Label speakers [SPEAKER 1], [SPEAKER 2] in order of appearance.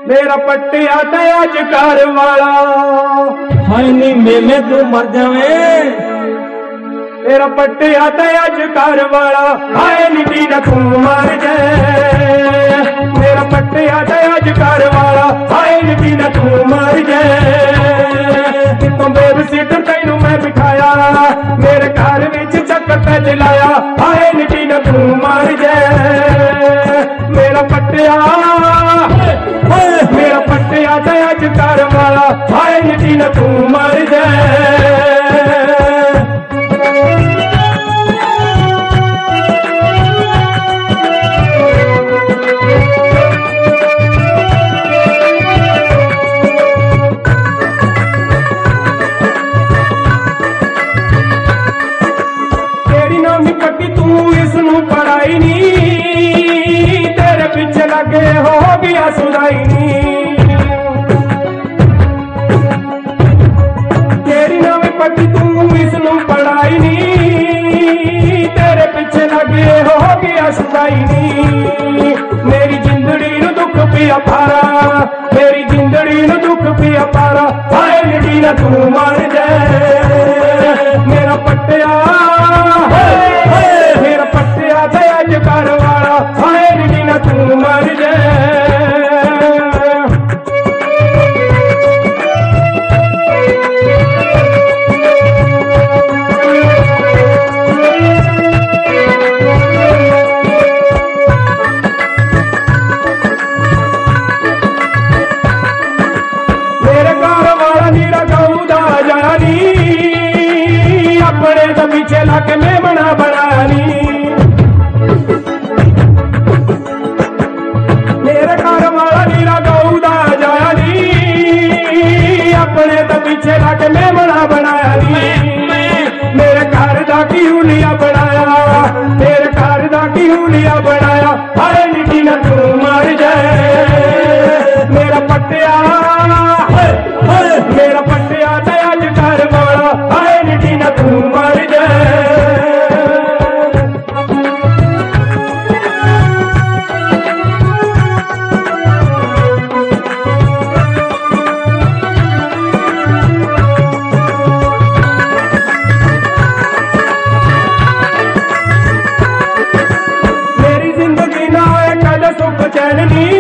[SPEAKER 1] मेरा पट्टिया ते अज घर वाला
[SPEAKER 2] हाय नी मेले तू मर जावे।
[SPEAKER 1] मेरा पट्टिया ते अज घर वाला हाय नी ना तू मर जाए। मेरा पट्टिया ते अज घर वाला हाय नी ना तू मर जाए। कितों बेबसीटर तैनू मैं बिठाया मेरे घर विच चक्कर ते चलाया हाय नी ना तू मर जाए। मेरा पट्टिया मेरा पट्टिया ते अज घर वाला हाय नी ना तू मर जाए। पढ़ाई नी तेरे पीछे लगे हो गया सुनाई नी। तेरी नवी पट्टी तू इसनू पढ़ाई नी तेरे पीछे लगे हो गया सुनाई नी। मेरी जिंदड़ी नू दुख पिया पारा मेरी जिंदड़ी नू दुख पिया पारा हाय नी ना तू मर जाए। मेरा पट्टिया मेरा पट्टिया ते अज घर वाला हाय नी ना तू मर जाए। मेरे घर वाला नीरा गऊ दा जानी अपने तो पीछे लाके मेमना बनानी। मेरे घर वाला नीरा गऊ दा जानी अपने तो पीछे लाके मेमना बनानी। मेरे घर दा की हुलिया बनाया मेरे घर दा की हुलिया बनाया हाय नी ना तू मर जाए। मेरा पट्टिया मेरा पट्टिया ते अज घर वाला हाय नी ना तू मर जाए। मेरी जिंदगी ना कद सुख चैन नी